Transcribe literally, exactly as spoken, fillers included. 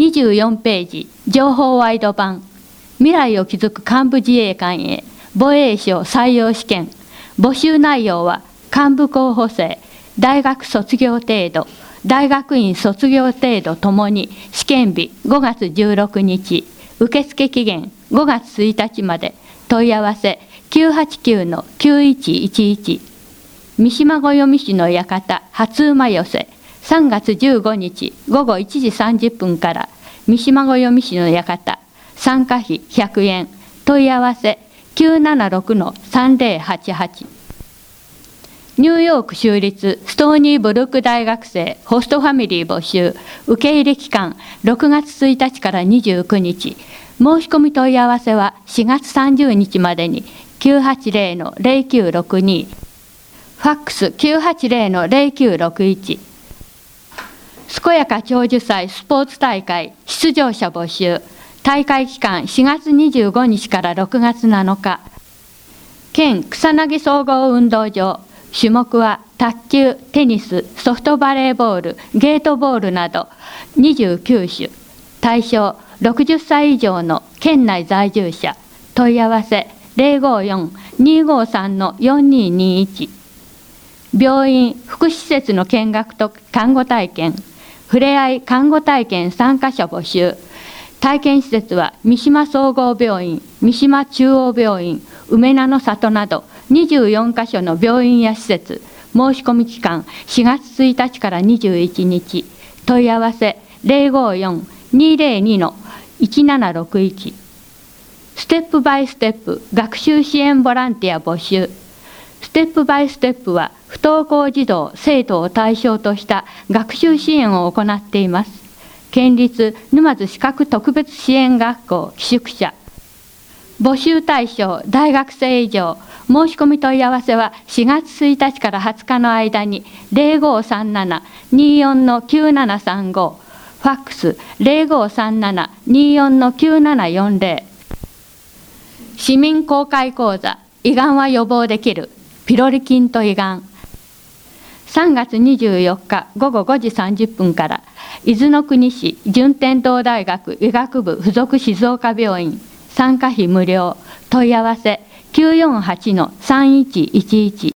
にじゅうよんページ、情報ワイド版、未来を築く幹部自衛官へ防衛省採用試験。募集内容は幹部候補生、大学卒業程度、大学院卒業程度ともに試験日ごがつじゅうろくにち、受付期限ごがつついたちまで。問い合わせ きゅうはちきゅうのきゅういちいちいち。三島暦市の館初馬寄せさんがつじゅうごにちごごいちじさんじゅっぷんから。三島暦市の館、参加費ひゃくえん。問い合わせ きゅうななろくのさんぜろはちはち。ニューヨーク州立ストーニーブルック大学生ホストファミリー募集。受け入れ期間ろくがつついたちからにじゅうくにち。申し込み問い合わせはしがつさんじゅうにちまでに。きゅうはちぜろのぜろきゅうろくに。ファックス きゅうはちぜろのぜろきゅうろくいち。健やか長寿祭スポーツ大会出場者募集。大会期間しがつにじゅうごにちからろくがつなのか。県草薙総合運動場。種目は卓球、テニス、ソフトバレーボール、ゲートボールなどにじゅうきゅうしゅ。対象ろくじゅっさい以上の県内在住者。問い合わせ ぜろごよんにごさんのよんににいち。病院、福祉施設の見学と看護体験。ふれあい看護体験参加者募集。体験施設は三島総合病院、三島中央病院、梅名の里などにじゅうよんかしょの病院や施設。申し込み期間しがつついたちからにじゅういちにち。問い合わせ ぜろごよんにぜろにのいちななろくいち。ステップバイステップ学習支援ボランティア募集。ステップバイステップは不登校児童生徒を対象とした学習支援を行っています。県立沼津視覚特別支援学校寄宿舎。募集対象大学生以上。申し込み問い合わせはしがつついたちからはつかの間に。ぜろごさんななによんのきゅうななさんご。ファックス ぜろごさんななによんのきゅうななよんぜろ。市民公開講座、胃がんは予防できる。ピロリ菌と胃がん。さんがつにじゅうよっかごごごじさんじゅっぷんから。伊豆の国市順天堂大学医学部附属静岡病院。参加費無料。問い合わせ きゅうよんはちのさんいちいちいち。